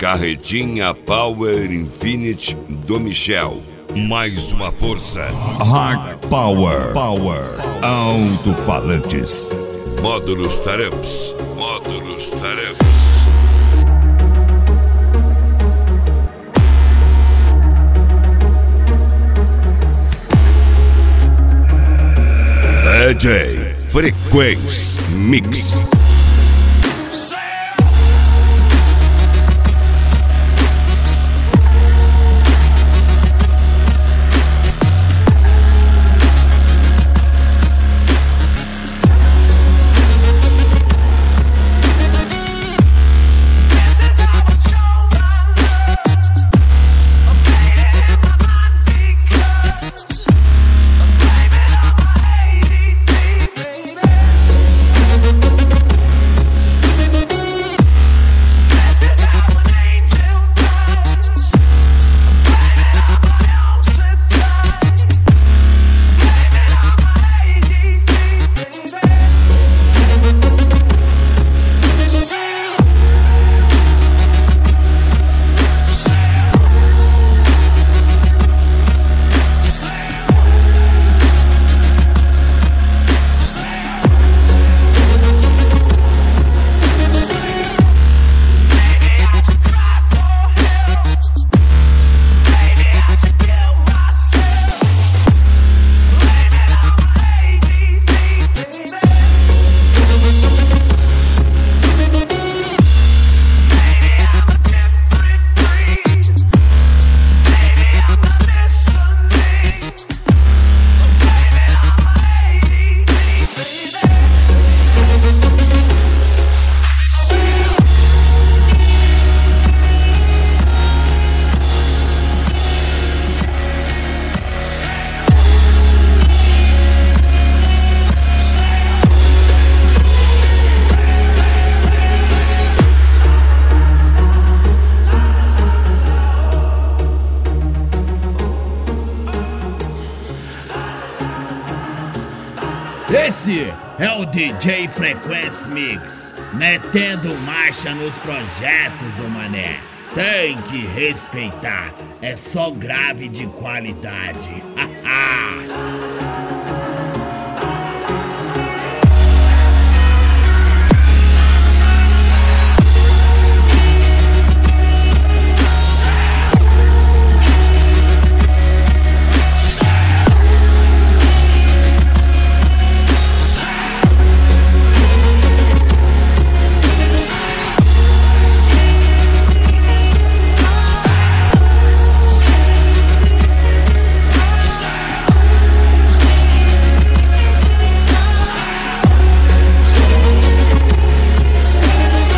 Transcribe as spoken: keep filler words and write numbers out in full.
Carretinha Power Infinite do Michel. Mais uma força. Hard Power. Power. Alto-falantes. Módulos Taramps. Módulos Taramps. D J Frequência Mix. Esse é o D J Frequência Mix, metendo marcha nos projetos, ô mané. Tem que respeitar, é só grave de qualidade. Haha.